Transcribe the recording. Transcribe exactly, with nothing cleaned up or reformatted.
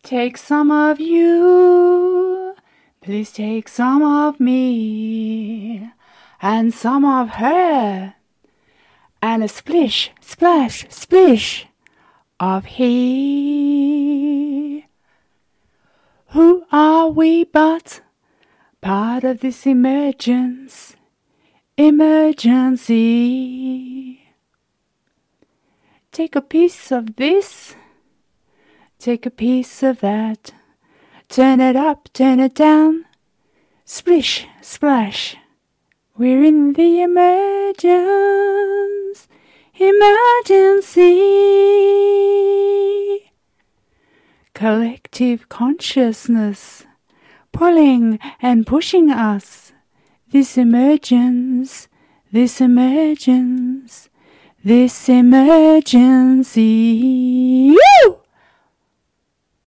Take some of you, please take some of me, and some of her, and a splish, splash, splish of he. Who are we but part of this emergence, emergency? Take a piece of this, take a piece of that, turn it up, turn it down, splish, splash. We're in the emergence, emergency. Collective consciousness pulling and pushing us. This emergence, this emergence, this emergency. Woo!